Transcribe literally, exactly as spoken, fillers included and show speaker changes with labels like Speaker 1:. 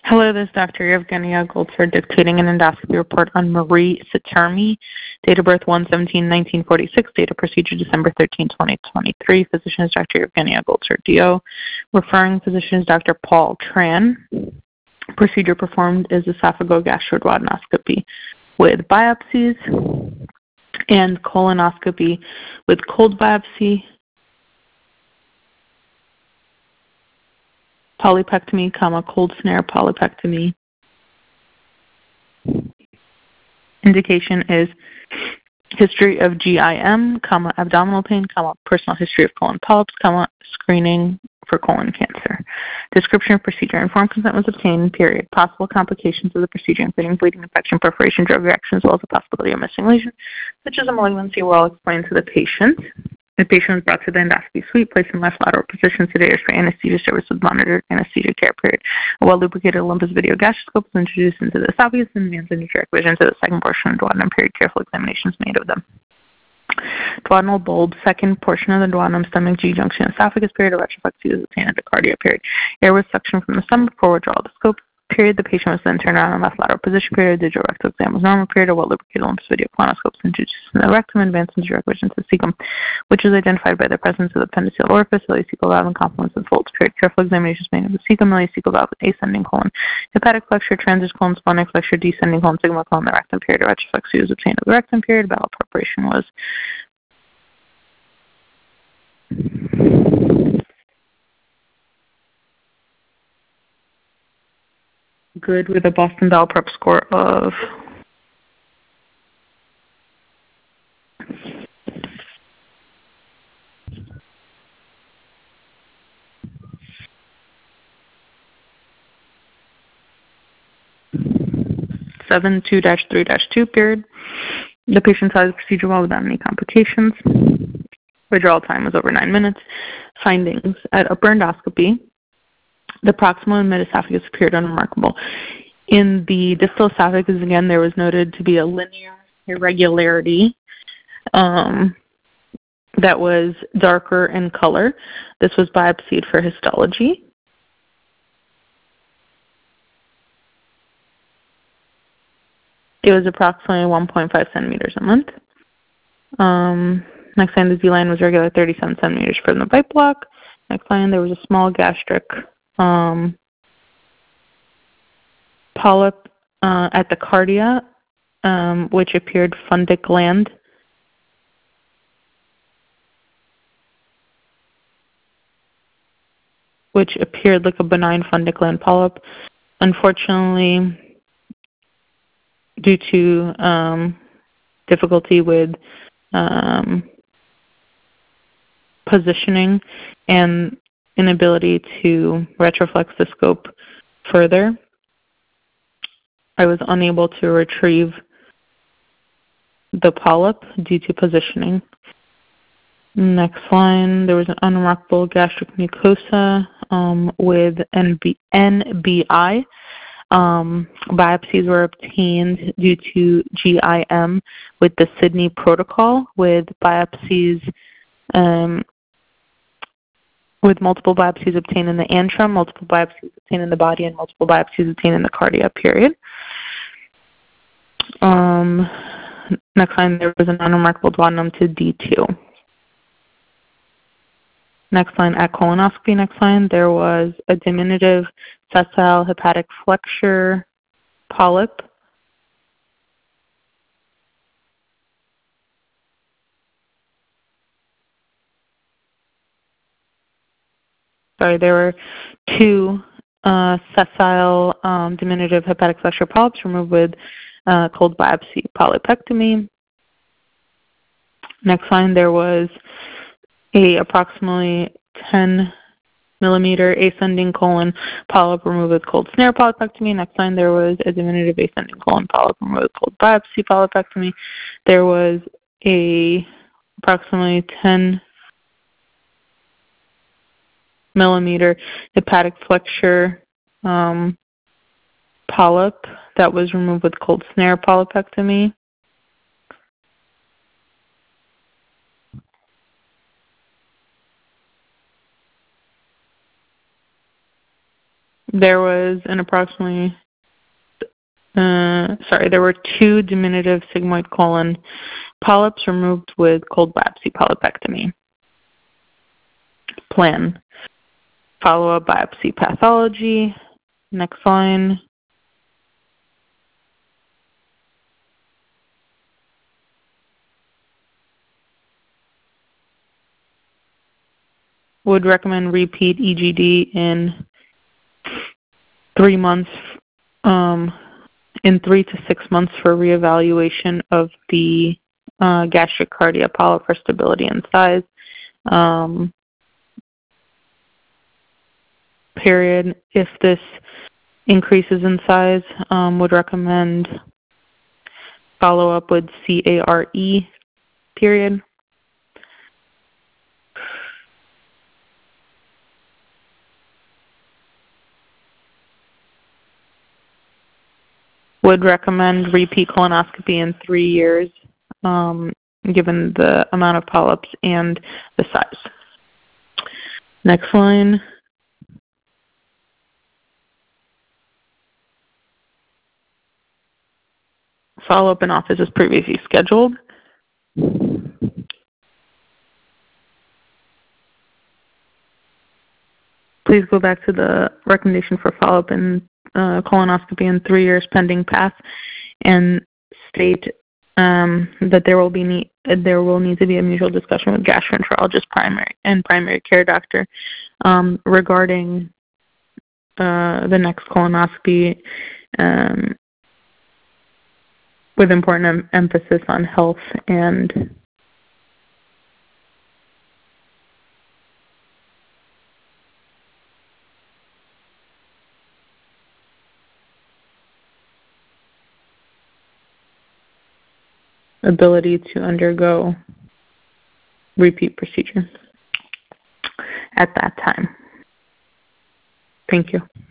Speaker 1: Hello, this is Doctor Yevgenia Goldford dictating an endoscopy report on Marie Satermi, date of birth one seventeen nineteen forty-six, date of procedure December thirteenth twenty twenty-three. Physician is Doctor Yevgenia Goldford, D O. Referring physician is Doctor Paul Tran. Procedure performed is esophagogastroduodenoscopy with biopsies and colonoscopy with cold biopsy, polypectomy, comma, cold snare polypectomy. Indication is history of G I M, comma, abdominal pain, comma, personal history of colon polyps, comma, screening for colon cancer. Description of procedure. Informed consent was obtained, period. Possible complications of the procedure, including bleeding, infection, perforation, drug reaction, as well as the possibility of missing lesion, such as a malignancy, were all explained to the patient. The patient was brought to the endoscopy suite, placed in left lateral position, sedated for anesthesia service with monitored anesthesia care period. A well-lubricated Olympus video gastroscope was introduced into the esophagus and advanced into direct vision to the second portion of the duodenum period. Careful examinations made of them. Duodenal bulb, second portion of the duodenum, stomach, G-junction, esophagus period, a retroflexia is obtained at the cardia period. Air was suction from the stomach before withdrawal of the scope period. The patient was then turned around in left lateral position period. Digital rectal exam was normal period. A well-lubricated Olympus video colonoscope was introduced in the rectum and advanced into direct vision to the cecum, which was identified by the presence of the appendiceal orifice, ileocecal valve, and confluence of the folds period. Careful examinations made of the cecum, ileocecal valve, ascending colon, hepatic flexure, transverse colon, splenic flexure, descending colon, sigmoid colon, the rectum period. A retroflexia was obtained of the rectum period. Bowel preparation was good with a Boston Bowel Prep score of seven two dash three dash two period. The patient saw the procedure well without any complications. Withdrawal time was over nine minutes. Findings at upper endoscopy, the proximal and mid-esophagus appeared unremarkable. In the distal esophagus, again, there was noted to be a linear irregularity um, that was darker in color. This was biopsied for histology. It was approximately one point five centimeters in length. Um, next line, the Z-line was regular thirty-seven centimeters from the bite block. Next line, there was a small gastric um, polyp uh, at the cardia, um, which appeared fundic gland. which appeared like a benign fundic gland polyp. Unfortunately, due to um, difficulty with um, positioning and inability to retroflex the scope further, I was unable to retrieve the polyp due to positioning. Next line, there was an unremarkable gastric mucosa um, with N B I. Um, biopsies were obtained due to G I M with the Sydney protocol, with biopsies um, with multiple biopsies obtained in the antrum, multiple biopsies obtained in the body, and multiple biopsies obtained in the cardia period. Um, next line, there was an unremarkable duodenum to D two. Next line, at colonoscopy, next line, there was a diminutive sessile hepatic flexure polyp. Sorry, there were two uh, sessile um, diminutive hepatic flexure polyps removed with uh, cold biopsy polypectomy. Next line, there was a approximately ten millimeter ascending colon polyp removed with cold snare polypectomy. Next line, there was a diminutive ascending colon polyp removed with cold biopsy polypectomy. There was a approximately ten millimeter hepatic flexure um, polyp that was removed with cold snare polypectomy. There was an approximately, uh, sorry, there were two diminutive sigmoid colon polyps removed with cold biopsy polypectomy. Plan. Follow-up biopsy pathology. Next line. Would recommend repeat E G D in three months, um, in three to six months for reevaluation of the uh, gastric cardia polyp for stability and size. Um, period. If this increases in size, um, would recommend follow up with C A R E. Period. Would recommend repeat colonoscopy in three years, um, given the amount of polyps and the size. Next line. Follow-up in office as previously scheduled. Please go back to the recommendation for follow-up in uh, colonoscopy in three years pending pass, and state um, that there will be need, there will need to be a mutual discussion with gastroenterologist primary and primary care doctor um, regarding uh, the next colonoscopy, um, with important em- emphasis on health and ability to undergo repeat procedure at that time. Thank you.